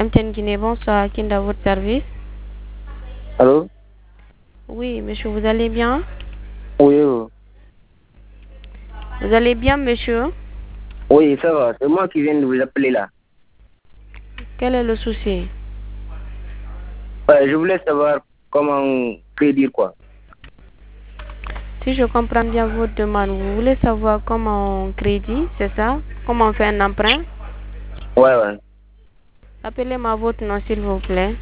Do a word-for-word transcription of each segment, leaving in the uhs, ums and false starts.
M T N Guinée, bonsoir. Qui est à votre service? Allô? Oui, monsieur, vous allez bien? Oui, oui. Vous allez bien, monsieur? Oui, ça va. C'est moi qui viens de vous appeler là. Quel est le souci? Ouais, je voulais savoir comment crédit quoi. Si je comprends bien votre demande, vous voulez savoir comment on crédit, c'est ça? Comment on fait un emprunt? Ouais, ouais. Appelez-moi votre nom, s'il vous plaît.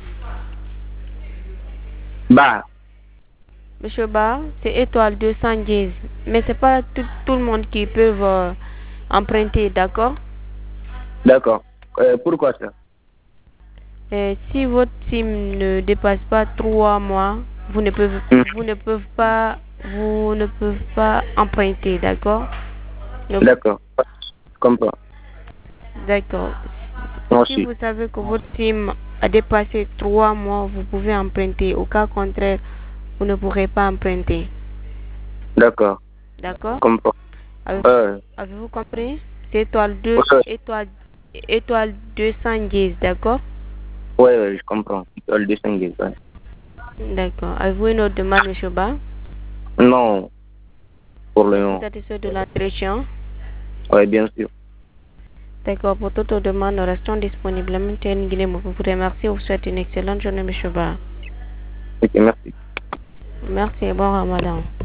Bah, Monsieur Ba, c'est étoile deux cent dix. Mais c'est pas tout, tout le monde qui peut euh, emprunter, d'accord? d'accord. Euh, pourquoi ça? Et si votre SIM ne dépasse pas trois mois, vous ne pouvez, Hmm, vous ne pouvez pas, vous ne pouvez pas emprunter, d'accord? Donc, d'accord. Je comprends. d'accord. Si Merci. vous savez que votre SIM a dépassé trois mois, vous pouvez emprunter. Au cas contraire, vous ne pourrez pas emprunter. D'accord. Je D'accord? comprends. Avez- Ouais. Avez-vous compris? C'est étoile deux, Ouais, étoile, étoile deux cent dix, d'accord? ouais, ouais, je comprends. Je le distinguer, ouais. D'accord. Avez-vous une autre demande, monsieur Ba? Non, pour le Êtes-vous nom. satisfait de l'entretien? Ouais, bien sûr. D'accord. Pour toute autre demande, nous restons disponibles. Maintenant, Guinée, vous remercie. Vous souhaite une excellente journée, monsieur Ba. Ok, merci. Merci et bon ramadan.